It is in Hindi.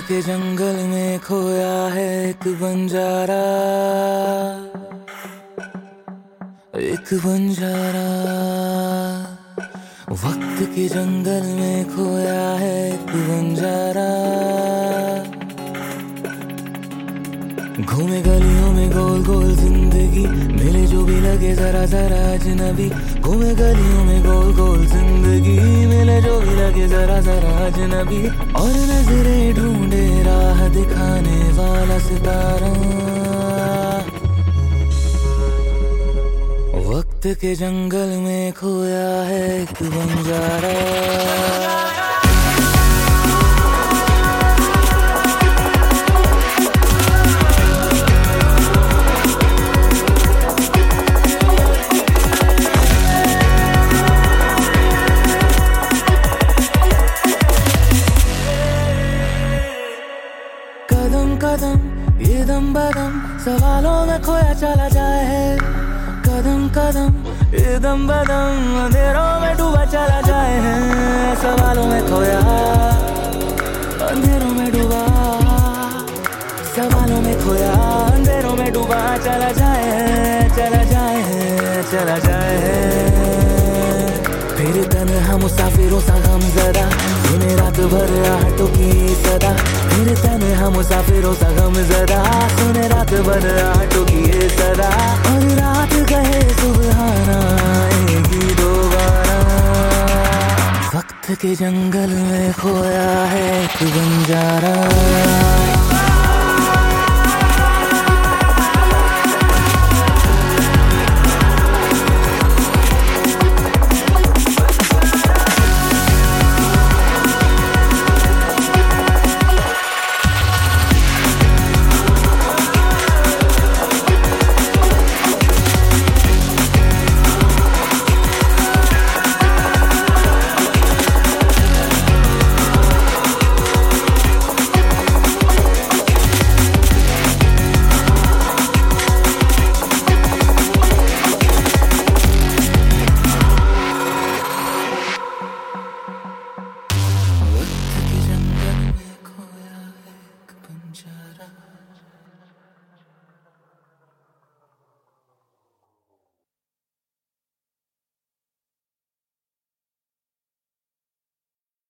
के जंगल में खोया है एक बंजारा, एक बंजारा। वक्त के जंगल में खोया है एक बंजारा। घूमे गलियों में गोल गोल जिंदगी, मिले जो भी लगे जरा जरा अजनबी। घूमे गलियों में गोल गोल जिंदगी, मिले जो भी लगे जरा जरा अजनबी। और नजरें ढूंढे राह दिखाने वाला सितारा। वक्त के जंगल में खोया है एक बंजारा। कदम कदम ये दम बदम सवालों में खोया चला जाए है। कदम कदम ये दम बदम अंधेरों में डूबा चला जाए है। सवालों में खोया अंधेरों में डूबा, सवालों में खोया अंधेरों में डूबा चला जाए है, चला जाए है, चला जाए है। फिर तन्हा मुसाफिरों सा गमज़दा, सुने रात भर आहटों की सदा। फिर तन्हा मुसाफिरों सा गमज़दा, सुने रात भर आहटों की सदा। और रात कहे सुबहाना आएगी दोबारा। वक्त के जंगल में खोया है एक बंजारा।